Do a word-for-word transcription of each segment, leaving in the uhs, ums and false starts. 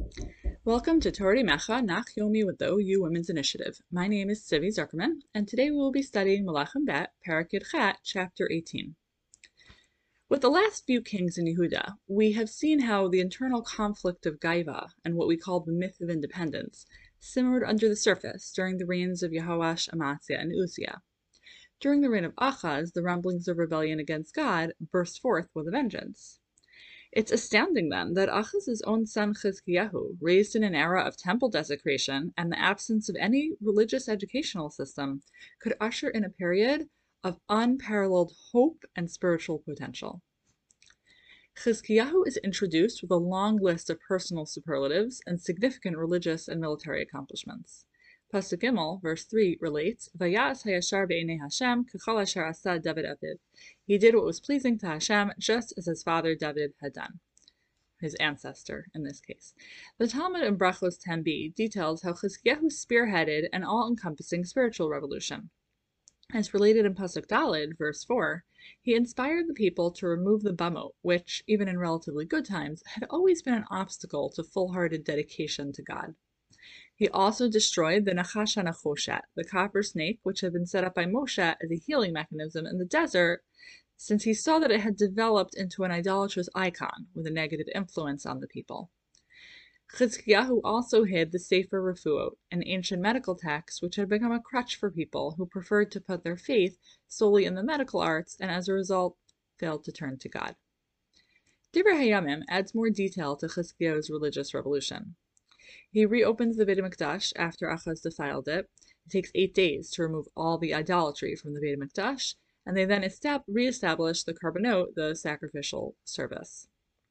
Welcome to Torah Mecha Nach Yomi with the O U Women's Initiative. My name is Sivi Zuckerman, and today we will be studying Melachim Bet, Parak Yud Chet, chapter eighteen. With the last few kings in Yehuda, we have seen how the internal conflict of Gaiva and what we call the myth of independence simmered under the surface during the reigns of Yehoash, Amaziah, and Uzziah. During the reign of Achaz, the rumblings of rebellion against God burst forth with a vengeance. It's astounding then that Achaz's own son Chizkiyahu, raised in an era of temple desecration and the absence of any religious educational system, could usher in a period of unparalleled hope and spiritual potential. Chizkiyahu is introduced with a long list of personal superlatives and significant religious and military accomplishments. Pasuk Gimel, verse three, relates, Vayas hayashar be'enei Hashem k'chol asher asa David aviv. He did what was pleasing to Hashem, just as his father David had done. His ancestor, in this case. The Talmud in Brachos ten b details how Chizkiyahu spearheaded an all-encompassing spiritual revolution. As related in Pasuk Daled, verse four, he inspired the people to remove the bamot, which, even in relatively good times, had always been an obstacle to full-hearted dedication to God. He also destroyed the Nachash HaNachoshet, the copper snake, which had been set up by Moshe as a healing mechanism in the desert, since he saw that it had developed into an idolatrous icon with a negative influence on the people. Chizkiyahu also hid the Sefer Refuot, an ancient medical text which had become a crutch for people who preferred to put their faith solely in the medical arts and as a result failed to turn to God. Divrei Hayamim adds more detail to Chizkiyahu's religious revolution. He reopens the Beit HaMikdash after Achaz defiled it. It takes eight days to remove all the idolatry from the Beit HaMikdash, and they then re-establish the Karbanot, the sacrificial service.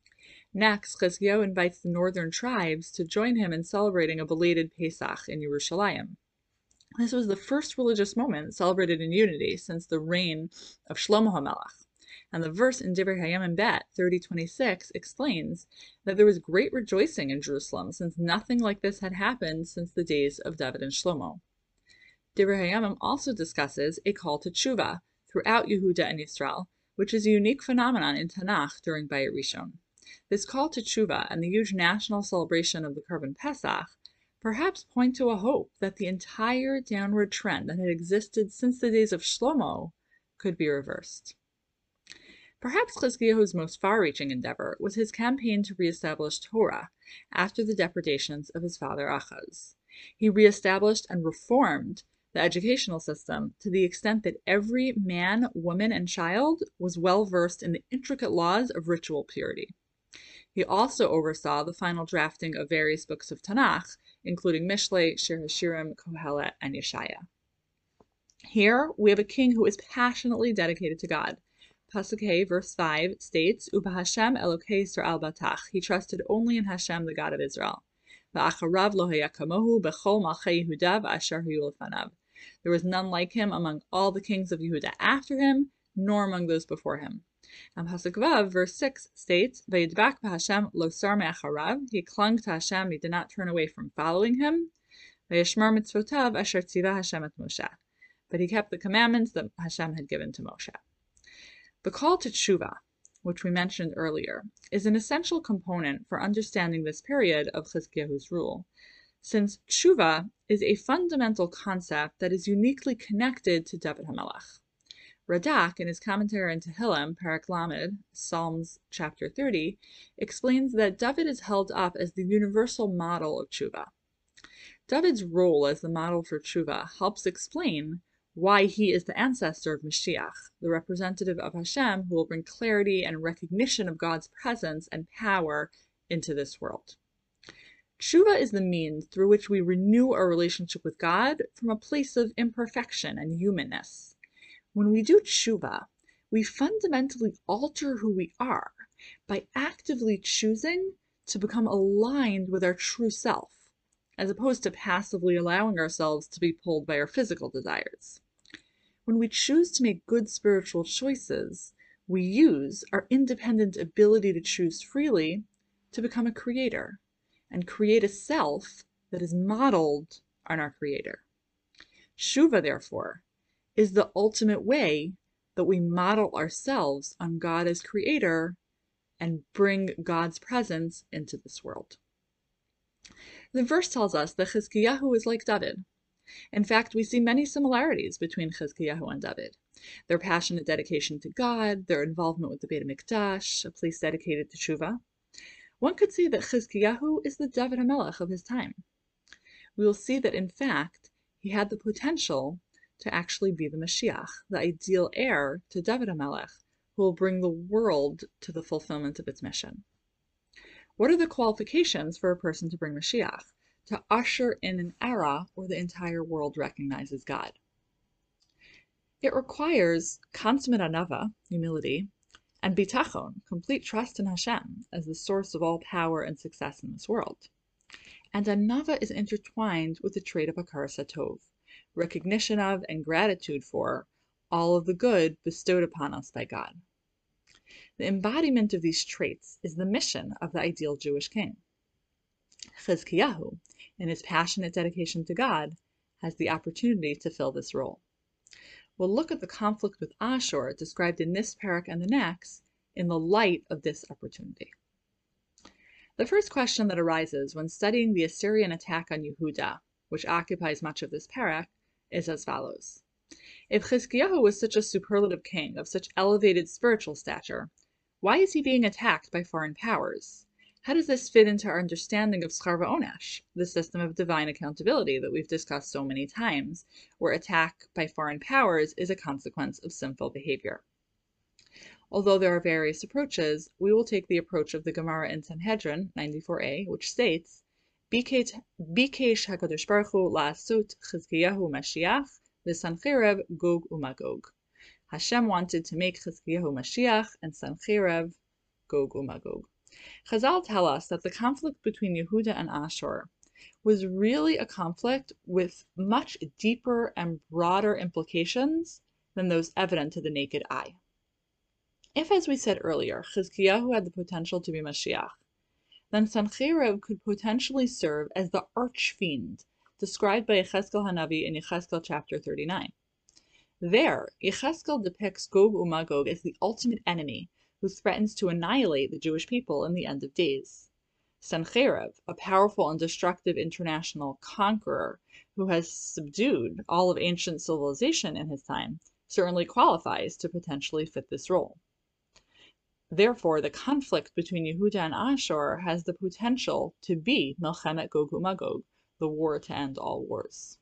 Next, Chizkiyahu invites the northern tribes to join him in celebrating a belated Pesach in Yerushalayim. This was the first religious moment celebrated in unity since the reign of Shlomo HaMelech. And the verse in Divrei Hayamim Bet thirty twenty-six explains that there was great rejoicing in Jerusalem, since nothing like this had happened since the days of David and Shlomo. Divrei Hayamim also discusses a call to tshuva throughout Yehuda and Yisrael, which is a unique phenomenon in Tanakh during Bayit Rishon. This call to tshuva and the huge national celebration of the Korban Pesach perhaps point to a hope that the entire downward trend that had existed since the days of Shlomo could be reversed. Perhaps Chizkiyahu's most far-reaching endeavor was his campaign to re-establish Torah after the depredations of his father Achaz. He re-established and reformed the educational system to the extent that every man, woman, and child was well-versed in the intricate laws of ritual purity. He also oversaw the final drafting of various books of Tanakh, including Mishlei, Shir HaShirim, Kohelet, and Yeshaya. Here, we have a king who is passionately dedicated to God. Pasuk Hey, verse five states, Uba Hashem Elokei Yisrael Batach. He trusted only in Hashem, the God of Israel. Va'acharav lo haya kamohu bechol malchei Yehuda v'asher hayu lefanav. There was none like him among all the kings of Yehuda after him, nor among those before him. And Pasuk Vav, verse six states, Vayidbak b'Hashem lo sar me'acharav. He clung to Hashem, he did not turn away from following him. Vayishmar mitzvotav asher tziva Hashem et Moshe. But he kept the commandments that Hashem had given to Moshe. The call to tshuva, which we mentioned earlier, is an essential component for understanding this period of Chizkiyahu's rule, since tshuva is a fundamental concept that is uniquely connected to David HaMelech. Radak, in his commentary on Tehillim, Parak Lamed, Psalms chapter thirty, explains that David is held up as the universal model of tshuva. David's role as the model for tshuva helps explain why he is the ancestor of Mashiach, the representative of Hashem who will bring clarity and recognition of God's presence and power into this world. Tshuva is the means through which we renew our relationship with God from a place of imperfection and humanness. When we do tshuva, we fundamentally alter who we are by actively choosing to become aligned with our true self, as opposed to passively allowing ourselves to be pulled by our physical desires. When we choose to make good spiritual choices, we use our independent ability to choose freely to become a creator and create a self that is modeled on our Creator. Tshuva, therefore, is the ultimate way that we model ourselves on God as Creator and bring God's presence into this world. The verse tells us that Chizkiyahu is like David. In fact, we see many similarities between Chizkiyahu and David. Their passionate dedication to God, their involvement with the Beit HaMikdash, a place dedicated to Tshuva. One could say that Chizkiyahu is the David HaMelech of his time. We will see that, in fact, he had the potential to actually be the Mashiach, the ideal heir to David HaMelech, who will bring the world to the fulfillment of its mission. What are the qualifications for a person to bring Mashiach? To usher in an era where the entire world recognizes God. It requires consummate anava, humility, and bitachon, complete trust in Hashem as the source of all power and success in this world. And anava is intertwined with the trait of hakaras hatov, recognition of and gratitude for all of the good bestowed upon us by God. The embodiment of these traits is the mission of the ideal Jewish king. Chizkiyahu, in his passionate dedication to God, has the opportunity to fill this role. We'll look at the conflict with Ashur described in this parak and the next in the light of this opportunity. The first question that arises when studying the Assyrian attack on Yehuda, which occupies much of this parak, is as follows. If Chizkiyahu was such a superlative king of such elevated spiritual stature, why is he being attacked by foreign powers? How does this fit into our understanding of Schar V'Onesh, the system of divine accountability that we've discussed so many times, where attack by foreign powers is a consequence of sinful behavior? Although there are various approaches, we will take the approach of the Gemara in Sanhedrin ninety-four a, which states, Bikesh HaKadosh Baruch Hu la'asut Chizkiyahu Mashiach v'Sancheriv Gog uMagog. Hashem wanted to make Chizkiyahu Mashiach and Sancheriv Gog uMagog. Chazal tell us that the conflict between Yehuda and Ashur was really a conflict with much deeper and broader implications than those evident to the naked eye. If, as we said earlier, Chizkiyahu had the potential to be Mashiach, then Sancheriv could potentially serve as the arch-fiend described by Yechezkel Hanavi in Yechezkel chapter thirty-nine. There, Yechezkel depicts Gog uMagog as the ultimate enemy who threatens to annihilate the Jewish people in the end of days. Sancheriv, a powerful and destructive international conqueror who has subdued all of ancient civilization in his time, certainly qualifies to potentially fit this role. Therefore, the conflict between Yehuda and Ashur has the potential to be Melchemet Gog uMagog, the war to end all wars.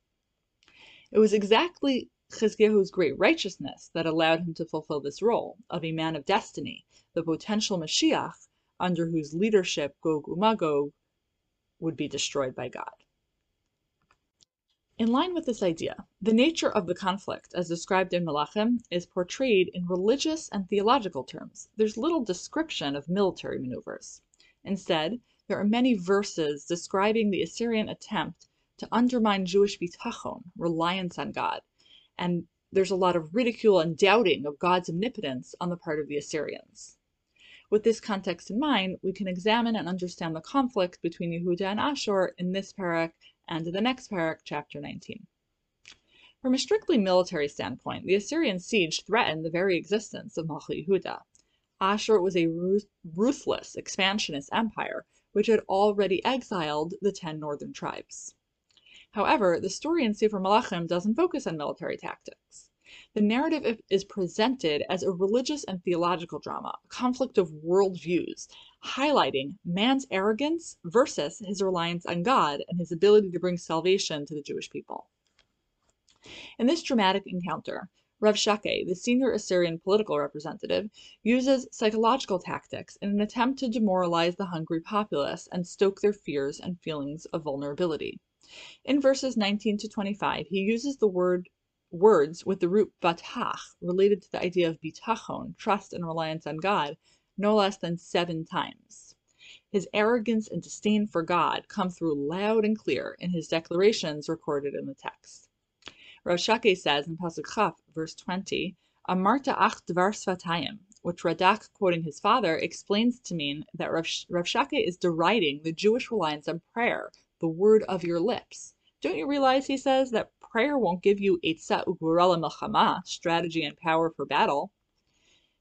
It was exactly Chizkiyahu's great righteousness that allowed him to fulfill this role of a man of destiny, the potential Mashiach, under whose leadership Gog uMagog would be destroyed by God. In line with this idea, the nature of the conflict, as described in Melachim, is portrayed in religious and theological terms. There's little description of military maneuvers. Instead, there are many verses describing the Assyrian attempt to undermine Jewish bitachon, reliance on God, and there's a lot of ridicule and doubting of God's omnipotence on the part of the Assyrians. With this context in mind, we can examine and understand the conflict between Yehuda and Ashur in this parak and the next parak, chapter nineteen. From a strictly military standpoint, the Assyrian siege threatened the very existence of Malchut Yehuda. Ashur was a ruthless, expansionist empire which had already exiled the ten northern tribes. However, the story in Sefer Melachim doesn't focus on military tactics. The narrative is presented as a religious and theological drama, a conflict of worldviews, highlighting man's arrogance versus his reliance on God and his ability to bring salvation to the Jewish people. In this dramatic encounter, Rav Shakeh, the senior Assyrian political representative, uses psychological tactics in an attempt to demoralize the hungry populace and stoke their fears and feelings of vulnerability. In verses nineteen to twenty-five, he uses the word words with the root batach, related to the idea of bitachon, trust and reliance on God, no less than seven times. His arrogance and disdain for God come through loud and clear in his declarations recorded in the text. Rav Shakeh says in Pasuk Chaf, verse twenty, Amarta ach dvar svatayim, which Radak, quoting his father, explains to mean that Rav, Rav Shakeh is deriding the Jewish reliance on prayer, the word of your lips. Don't you realize, he says, that prayer won't give you eitzah ugvura lemilchama, strategy and power for battle?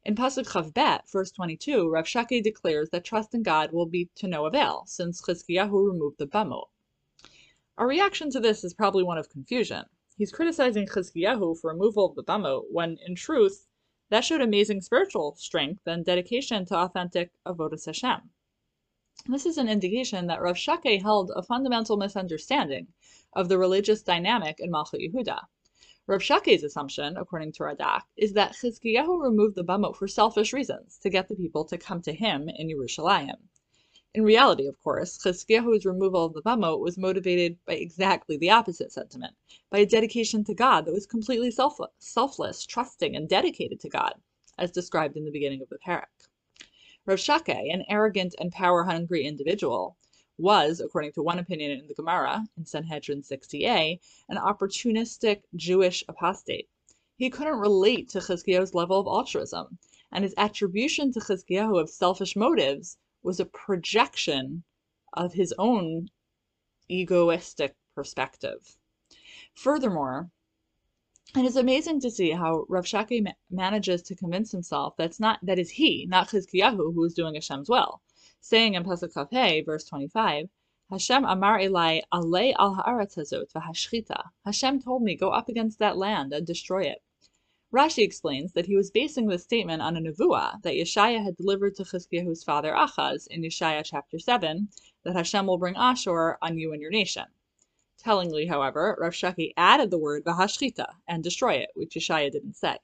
In Pasuk Chav Bet, verse twenty-two, Rav Shakeh declares that trust in God will be to no avail, since Chizkiyahu removed the bamot. Our reaction to this is probably one of confusion. He's criticizing Chizkiyahu for removal of the bamot, when, in truth, that showed amazing spiritual strength and dedication to authentic avodas Hashem. This is an indication that Rav Shakeh held a fundamental misunderstanding of the religious dynamic in Malchut Yehuda. Rav Shakeh's assumption, according to Radak, is that Chizkiyahu removed the bamot for selfish reasons, to get the people to come to him in Yerushalayim. In reality, of course, Chizkiyahu's removal of the bamot was motivated by exactly the opposite sentiment, by a dedication to God that was completely selfless, selfless, trusting, and dedicated to God, as described in the beginning of the parak. Rav Shakeh, an arrogant and power-hungry individual, was, according to one opinion in the Gemara, in Sanhedrin sixty a, an opportunistic Jewish apostate. He couldn't relate to Chizkiyahu's level of altruism, and his attribution to Chizkiyahu of selfish motives was a projection of his own egoistic perspective. Furthermore, it is amazing to see how Rav Shakeh ma- manages to convince himself that's not that is he, not Chizkiyahu, who is doing Hashem's will, saying in Pasuk Chav Hey, verse twenty-five, Hashem amar elai alei al haaretz hazot v'hashchita. Hashem told me, go up against that land and destroy it. Rashi explains that he was basing this statement on a nevuah that Yeshaya had delivered to Chizkiyahu's father Achaz in Yeshaya chapter seven, that Hashem will bring Ashur on you and your nation. Tellingly, however, Rav Shakeh added the word v'hashchita, and destroy it, which Yeshaya didn't say.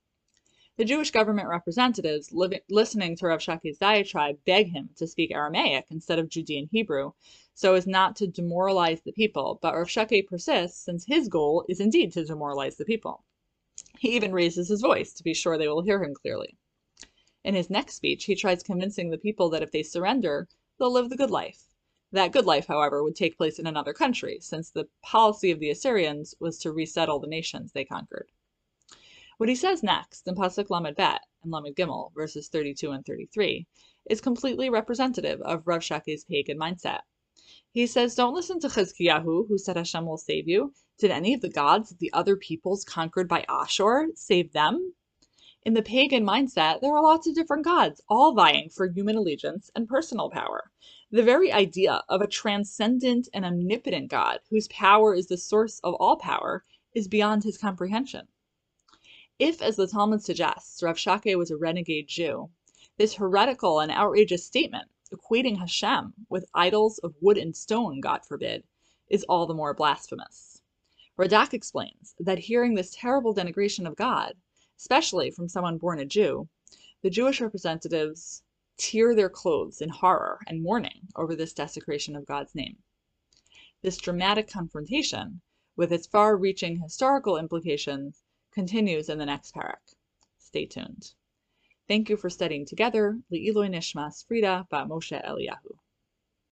The Jewish government representatives living, listening to Rav Shakeh's diatribe beg him to speak Aramaic instead of Judean Hebrew, so as not to demoralize the people, but Rav Shakeh persists since his goal is indeed to demoralize the people. He even raises his voice to be sure they will hear him clearly. In his next speech, he tries convincing the people that if they surrender, they'll live the good life. That good life, however, would take place in another country, since the policy of the Assyrians was to resettle the nations they conquered. What he says next, in Pasuk Lamed Bet and Lamed Gimel, verses thirty-two and thirty-three, is completely representative of Rav Shakeh's pagan mindset. He says, don't listen to Chizkiyahu, who said Hashem will save you. Did any of the gods of the other peoples conquered by Ashur save them? In the pagan mindset, there are lots of different gods, all vying for human allegiance and personal power. The very idea of a transcendent and omnipotent God, whose power is the source of all power, is beyond his comprehension. If, as the Talmud suggests, Rav Shakeh was a renegade Jew, this heretical and outrageous statement, equating Hashem with idols of wood and stone, God forbid, is all the more blasphemous. Radak explains that hearing this terrible denigration of God, especially from someone born a Jew, the Jewish representatives tear their clothes in horror and mourning over this desecration of God's name. This dramatic confrontation, with its far-reaching historical implications, continues in the next parak. Stay tuned. Thank you for studying together. Le'iloi nishmas Frida bat Moshe Eliyahu.